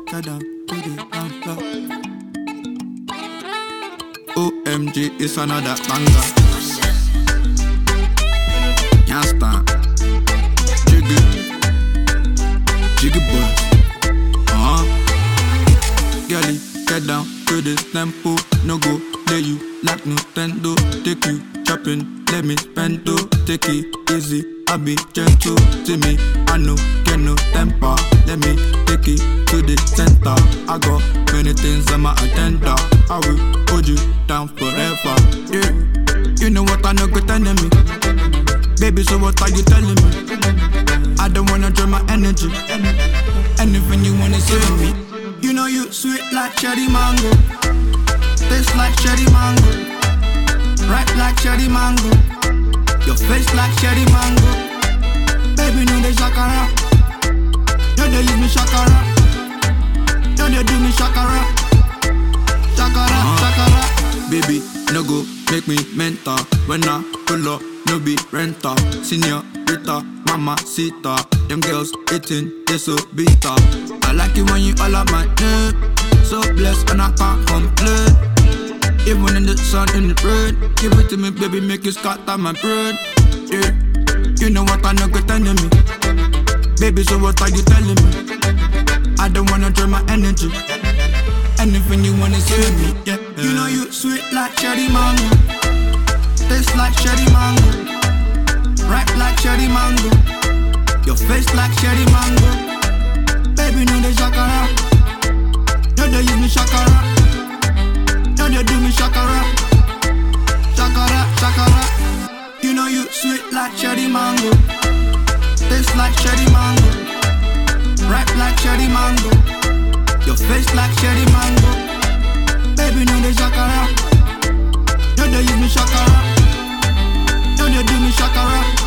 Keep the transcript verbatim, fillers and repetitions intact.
get down to the dance floor. O M G, it's another banger. Can't stand. Jiggy, jiggy boys. Uh huh. Girlie, get down to this tempo. No go, lay you like Nintendo. Take you shopping, let me spend though. Take it easy, I be gentle. See me, I know, get no temper. Let me take it to the center. I got many things on my agenda. I will hold you down forever. Yeah, you know what I know good enemy. Baby, so what are you telling me? I don't wanna drain my energy. Anything you wanna say to me. You know you sweet like cherry mango. Taste like cherry mango. Ripe like cherry mango. Your face like cherry mango. Baby, no they shakara. No they use me shakara. No they do me shakara. Shakara, uh-huh. Shakara. Baby, no go make me mental. When I pull up, no be renter. Señorita, mama, sita. Them girls eating, they so bitter. I like it when you all up my name. So blessed and I can't complain. Even in the sun, in the rain. Give it to me, baby, make you scatter my brain. Yeah, you know what I know good enemy. Baby, so what are you telling me? I don't wanna drain my energy. Anything you wanna say to me, yeah. You know you sweet like cherry mango. Taste like cherry mango. Ripe like cherry mango. Your face like cherry mango. Baby, no they shakara. No they use me shakara. No they do me shakara. Shakara, shakara. You know you sweet like cherry mango. Taste like cherry mango. Ripe like cherry mango. Your face like cherry mango. Baby, no they shakara. No they use me shakara. No they do me shakara.